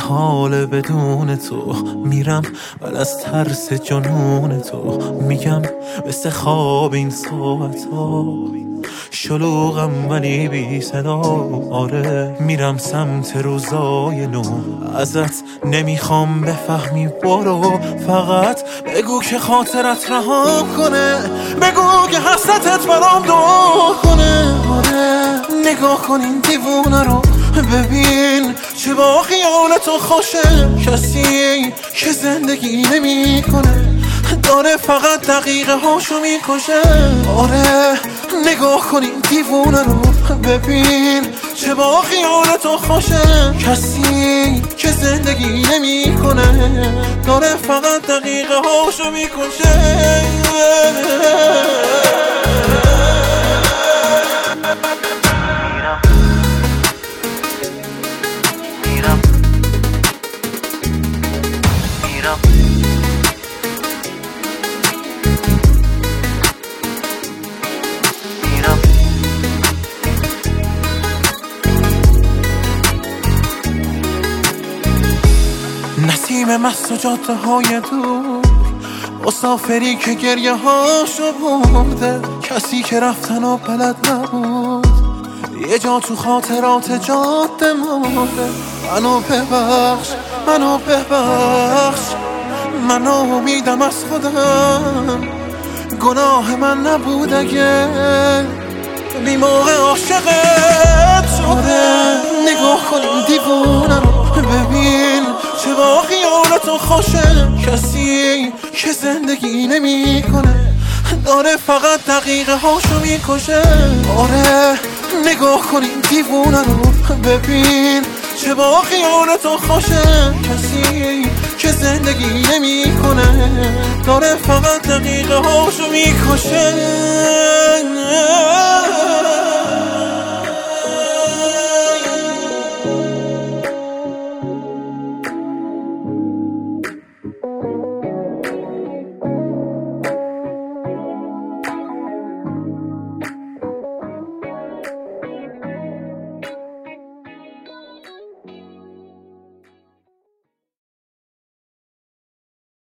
محال بدون تو میرم ولی از ترس جنون تو میگم مثل خواب این ساعت ها شلوغم ولی بی صدا آره میرم سمت روزای نو ازت نمیخوام بفهمی برو فقط بگو که خاطرت رها کنه بگو که حسرتت برام دعا کنه آره نگاه کن این دیوونه رو ببین چه با خیال تو خوشه کسی که زندگی نمی کنه داره فقط دقیقه هاشو میکشه آره نگاه کن این دیوونه رو ببین چه با خیال تو خوشه کسی که زندگی نمی کنه داره فقط دقیقه هاشو میکشه نسیم مست و جاده های دور مسافری که گریه هاشو برده کسی که رفتن و بلد نبود یه جا تو خاطرات جاده مرده منو ببخش منو ببخش منو امیدم از خودم گناه من نبود اگه بی موقع عاشقت شده نگاه کن این دیوونه رو ببین چه با خیال تو خوشه کسی که زندگی نمی کنه داره فقط دقیقه هاشو میکشه آره نگاه کن این دیوونه رو ببین چه با خیال تو خوشه کسی که زندگی نمی کنه داره فقط دقیقه هاشو میکشه